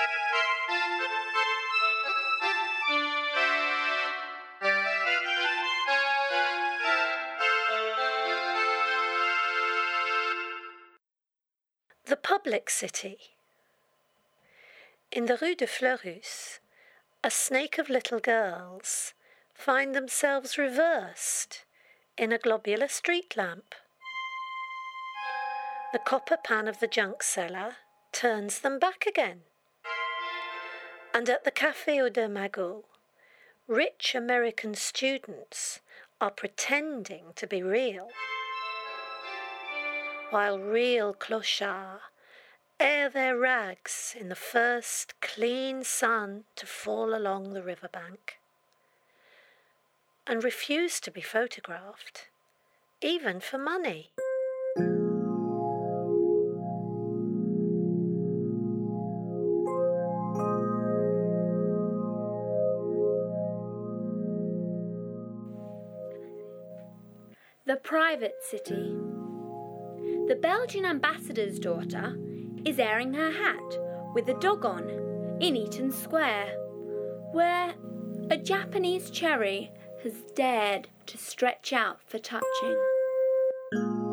The public city. In the Rue de Fleurus, a snake of little girls find themselves reversed in a globular street lamp. The copper pan of the junk seller turns them back again. And at the Café aux Deux Magots, rich American students are pretending to be real, while real clochards air their rags in the first clean sun to fall along the riverbank, and refuse to be photographed, even for money. The private city. The Belgian ambassador's daughter is airing her hat with a dog on in Eaton Square, where a Japanese cherry has dared to stretch out for touching.